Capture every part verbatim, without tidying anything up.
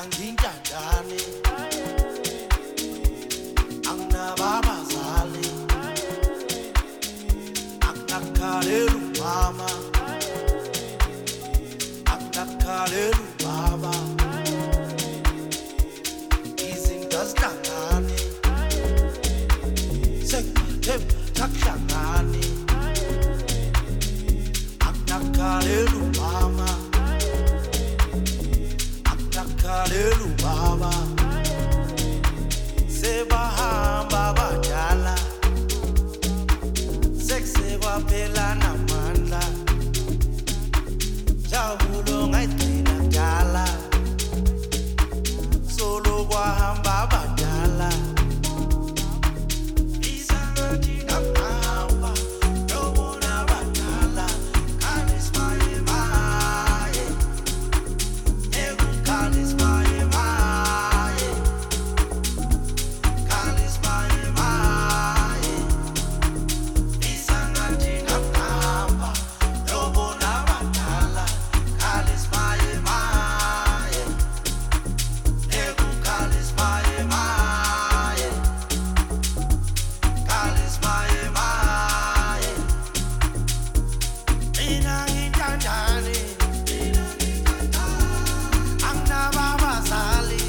nginjandane anginababazali anginakhalelu mama anginakhalelu baba izinto azihlangane sekuthemba takuhlangane anginakhalelu mama anginakhalelu baba sebahamba badala seksekwaphela namandla jabulo ngayigcina dala solo kwahamba badala isangathi ngahamba yobona badala khalismaye maye ekukhalismaye maye khalismaye maye isangathi ngahamba yobona badala khalismaye maye ekukhalismaye maye khalismaye maye mina ngintandane anginababazali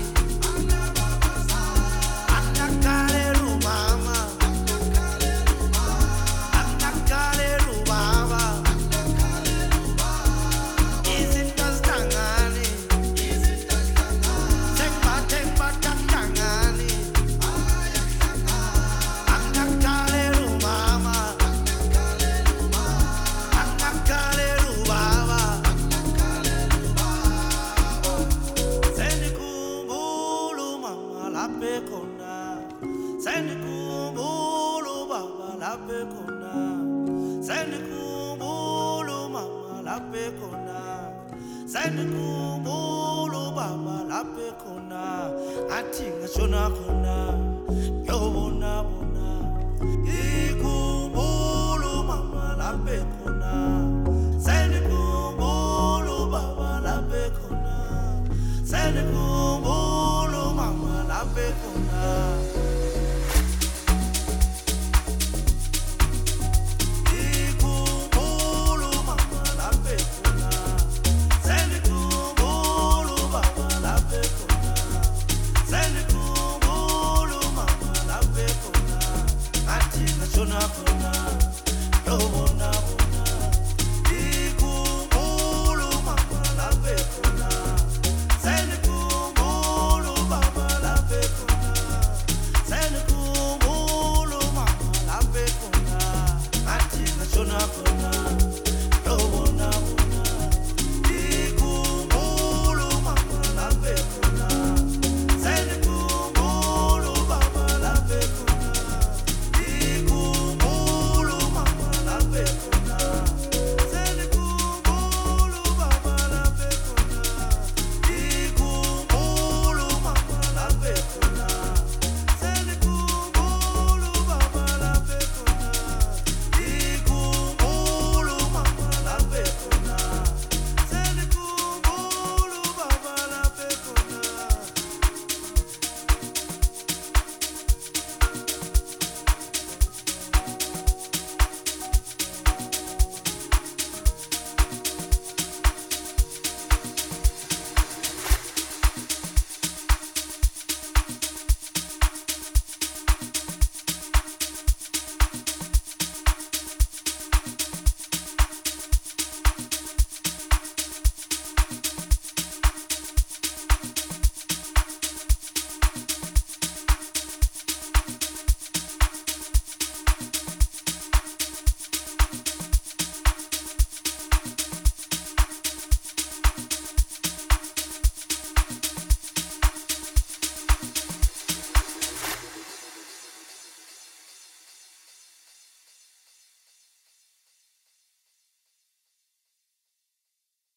anginakhalelu mama anginakhalelu baba izinto azihlangane sekubathemba takuhlangane anginakhalelu mama anginakhalelu baba sendikhumbula umama lapha ekhona sendikhumbula ubaba lapha ekhona sendikhumbula umama lapha ekhona sendikhumbula ubaba lapha ekhona athi ngashona khona yobona bona